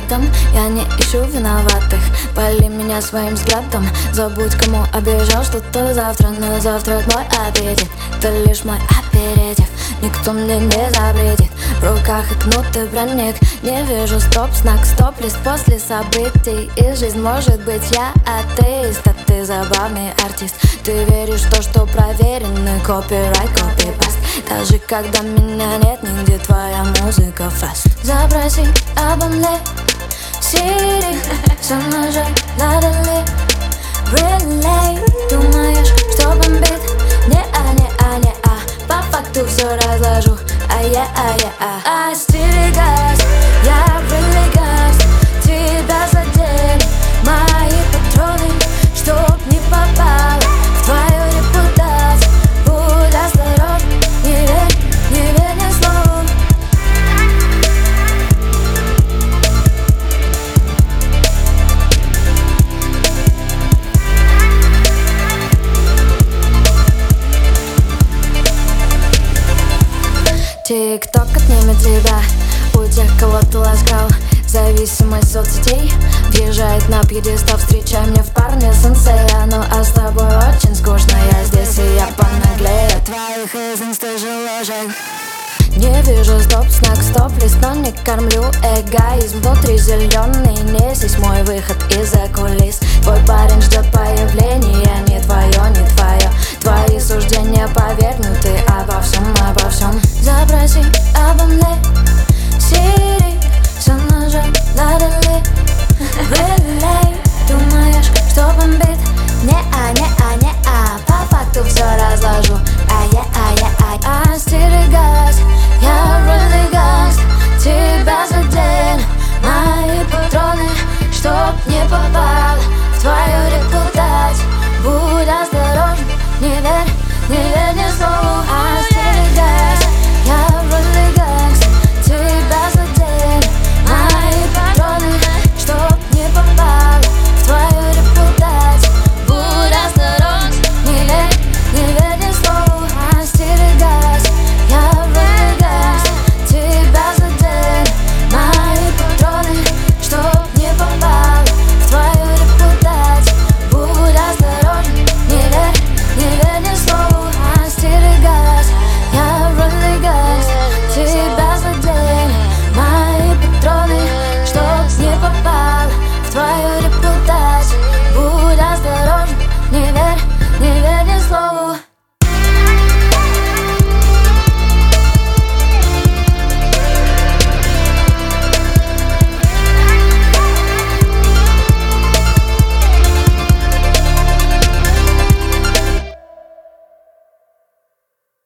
рядом. Я не ищу виноватых, пали меня своим взглядом. Забудь, кому обещал что-то завтра, но завтрак мой аппетит. Это лишь мой аперитив, никто мне не запретит. В руках и кнут и броник, не вижу стоп-знак, стоп-лист после событий. И жизнь может быть я атеист, а ты забавный артист. Ты веришь в то, что проверенный копирайт, копипаст. Даже когда меня нет, нигде твоя музыка фаст. Запроси обо мне Сири, со мной же надо ли relay? Думаешь, что бомбит? Не-а. По факту все разложу, остерегаюсь, я прилегаюсь. Тебя задели мои патроны, чтоб не попало в твою репутацию. Будь осторожен, не верь ни слову. Тик-ток отнимет тебя у тех, кого ты ласкал. Зависимость соцсетей въезжает на пьедестал. Встречай мне в парне сенсея. Ну а с тобой очень скучно, я здесь и я понаглею твоих из инста-ложек. Не вижу стоп-знак, стоп-лист, но не кормлю эгоизм. Внутри зеленый, несись, мой выход из-за кулис. Твой парень ждет